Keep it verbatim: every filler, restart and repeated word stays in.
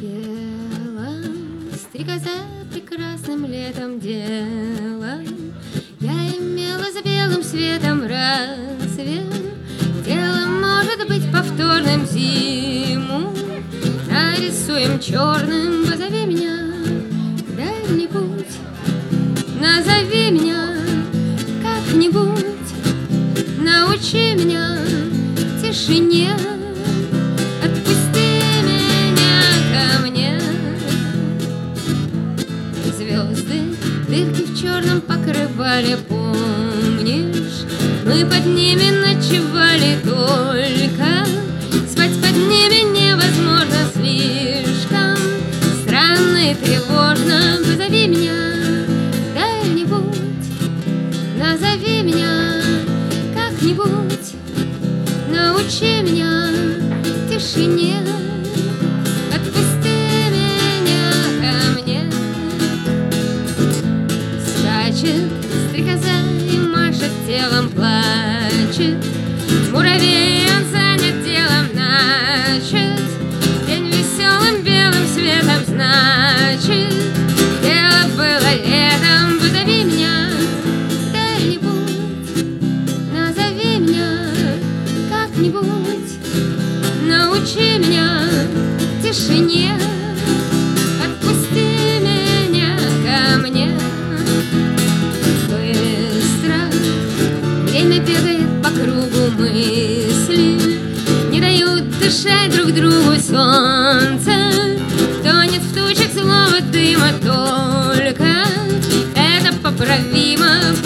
Пела стрекоза прекрасным летом делом. Я имела за белым светом рассвет. Дело может быть повторным зиму. Нарисуем черным, позови меня когда-нибудь. Назови меня как-нибудь. Научи меня тишине. Отпусти меня ко мне. Звезды, дырки в черном покрывале, помнишь? Мы под ними ночевали только. Спать под ними невозможно слишком. Странно и тревожно. Позови меня когда-нибудь. Назови меня как-нибудь. Научи меня тишине. Отпусти меня ко мне. Скачет стрекоза и машет телом, плачет. Муравей, он занят делом, начат. День веселым белым светом, значит. Дело было летом. Позови меня когда-нибудь. Назови меня как-нибудь. Научи меня тишине. Отпусти меня ко мне. Быстро время бегает по кругу, мысли не дают дышать друг другу. Солнце тонет в тучах злого дыма, только это поправимо.